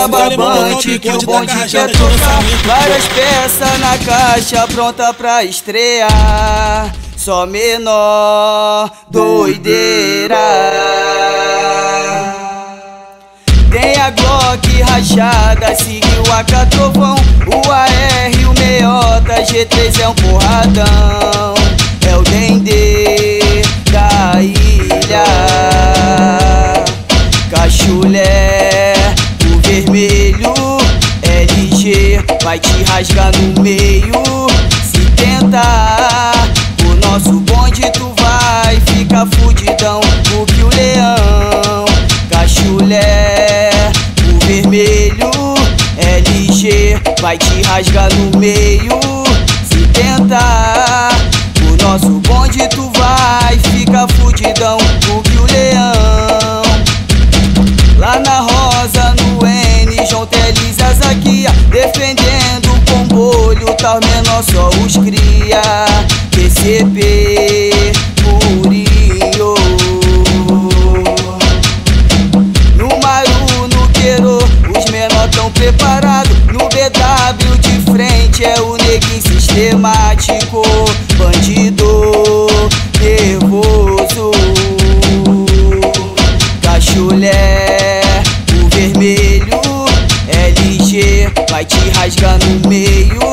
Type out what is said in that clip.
música barbante que o bonde quer tocar. Várias peças na caixa pronta pra estrear. Só menor doideira. Tem a Glock rachada, seguiu a Catrovão, o AR, o Meiota, G3 é um porradão. É o Dendê da ilha, Cachulé, o vermelho, LG, vai te rasgar no meio. Se tentar, o nosso bonde tu vai ficar fudidão. Porque o leão, Cachulé, o vermelho, LG, vai te rasgar no meio. Se tentar, o nosso bonde tu vai ficar fudidão. Porque o leão, lá na Rosa, no N, João Teles, Azaquia, defendendo o combolho, tal menor só os cria. PCP, Murinho, no Maru, no Queiro, os menor tão preparados. No BW de frente é o neguinho sistemático, bandido nervoso. Cachulé, o vermelho, LG, vai te rasgar no meio.